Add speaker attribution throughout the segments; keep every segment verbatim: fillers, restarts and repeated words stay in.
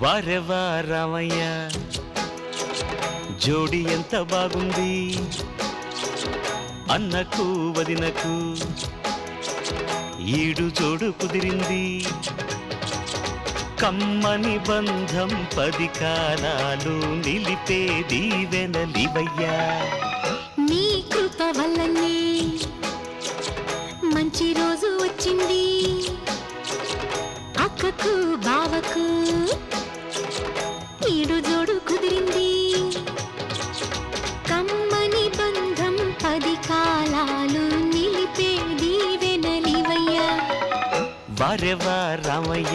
Speaker 1: వారెవా రామయ్య జోడి ఎంత బాగుంది అన్నకు వదినకు ఈడు జోడు కుదిరింది కమ్మని బంధం పది కాలాలు నిలిపే దీవెనలివయ్యా
Speaker 2: నీ కృప వల్లనే మంచి రోజు వచ్చింది అక్కకు బావకు ఈడు జోడు కుదిరింది కమ్మని బంధం పది కాలాలు నిలిపే దీవెనలివయ్యా
Speaker 1: వారెవా రామయ్య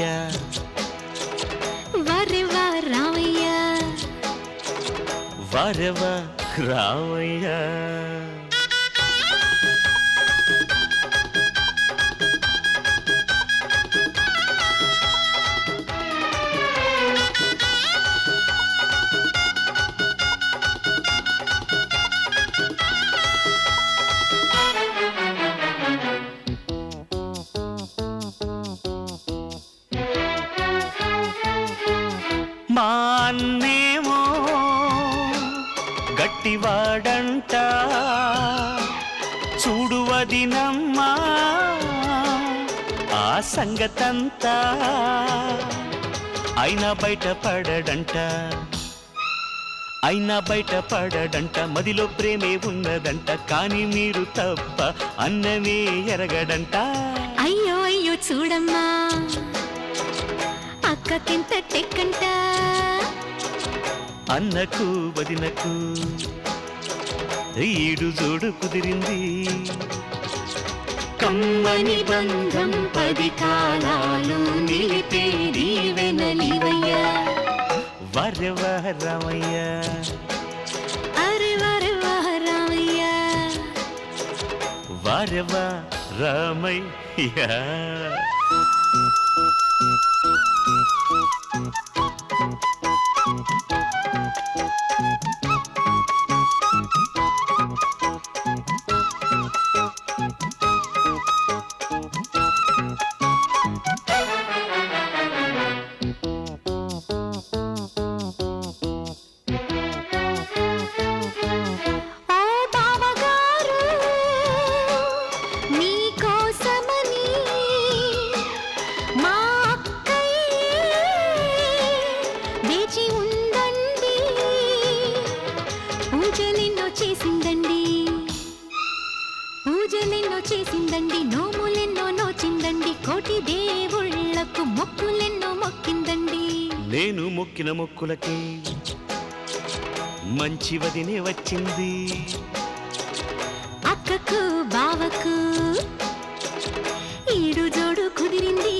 Speaker 2: వారెవా రామయ్య
Speaker 1: వారెవా రామయ్య మా అన్నేమో గట్టివాడంట చూడు వదినమ్మా ఆ సంగతంతా అయినా బయట పడడంట అయినా బయట పడడంట మదిలో ప్రేమే ఉన్నదంట కానీ మీరు తప్ప అన్నమే ఎరగడంట
Speaker 2: అయ్యో అయ్యో చూడమ్మా అక్కకెంత టెక్కంట
Speaker 1: అన్నకు వదినకు ఈడు జోడు కుదిరింది
Speaker 2: కమ్మని బంధం పది కాలాలు నిలిపే దీవెనలివయ్యా
Speaker 1: వారెవా రామయ్య
Speaker 2: అరే వారెవా రామయ్య
Speaker 1: వారెవా రామయ్య
Speaker 2: పూజలెన్నో చేసిందండి పూజలెన్నో చేసిందండి నోములెన్నో నోచిందండి కోటి దేవుళ్ళకు మొక్కులెన్నో మొక్కిందండి
Speaker 1: నేను మొక్కిన మొక్కులకి మంచి వదినే వచ్చింది
Speaker 2: అక్కకు బావకు ఈడు జోడు కుదిరింది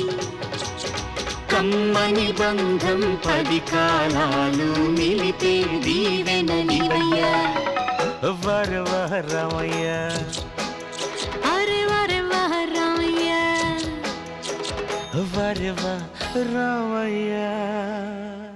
Speaker 2: కమ్మని బంధం పది కాలాలు నిలిపే దీవెనలివయ్యా
Speaker 1: వారెవా రామయ్య
Speaker 2: అరే వారెవా రామయ్య
Speaker 1: వారెవా రామయ్య